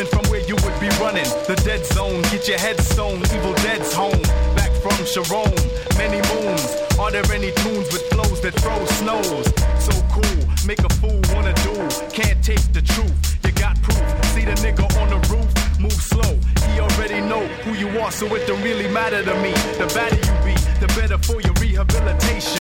from where you would be running. The dead zone, get your head stoned. Evil Dead's home. Back from Sharon, many moons. Are there any tunes with flows that throw snows? So cool, make a fool wanna do. Can't take the truth, you got proof. See the nigga on the roof, move slow. He already know who you are, so it don't really matter to me. The badder you be, the better for your rehabilitation.